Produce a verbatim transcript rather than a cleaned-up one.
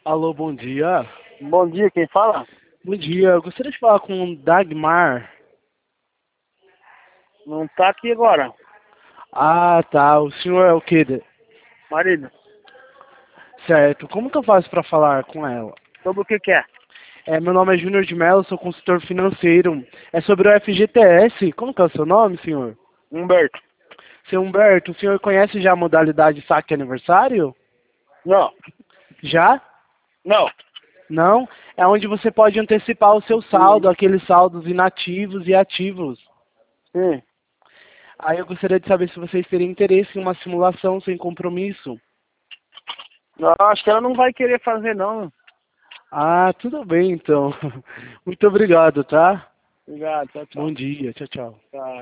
Alô, bom dia. Bom dia, quem fala? Bom dia, eu gostaria de falar com o Dagmar. Não tá aqui agora, Ah, tá. O senhor é o quê? de- marido. Certo. Como que eu faço para falar com ela? Sobre o que que é? É, meu nome é Júnior de Mello, sou consultor financeiro. É sobre o F G T S. Como que é o seu nome, senhor? Humberto. Seu Humberto, o senhor conhece já a modalidade saque aniversário? Não, Já? não. Não? É onde você pode antecipar o seu saldo, aqueles saldos inativos e ativos. Sim. Aí eu gostaria de saber se vocês teriam interesse em uma simulação sem compromisso. Não, acho que ela não vai querer fazer, não. Ah, tudo bem então. Muito obrigado, tá? Obrigado, tchau, Bom tchau. dia, tchau, tchau. Tchau.